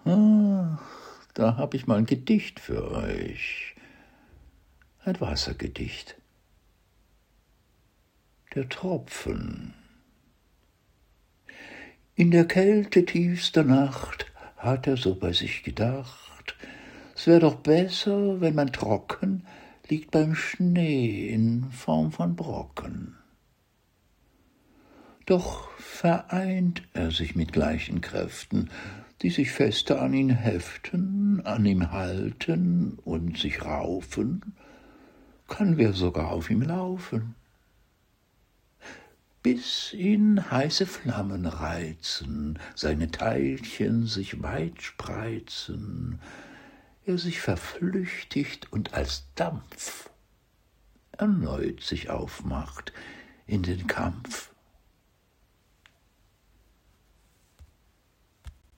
Ah, da hab ich mal ein Gedicht für euch. Ein Wassergedicht. Der Tropfen. In der Kälte tiefster Nacht hat er so bei sich gedacht, es wär doch besser, wenn man trocken liegt beim Schnee in Form von Brocken. Doch vereint er sich mit gleichen Kräften, die sich fester an ihn heften, an ihm halten und sich raufen, kann wer sogar auf ihm laufen, bis ihn heiße Flammen reizen, seine Teilchen sich weit spreizen, er sich verflüchtigt und als Dampf erneut sich aufmacht in den Kampf.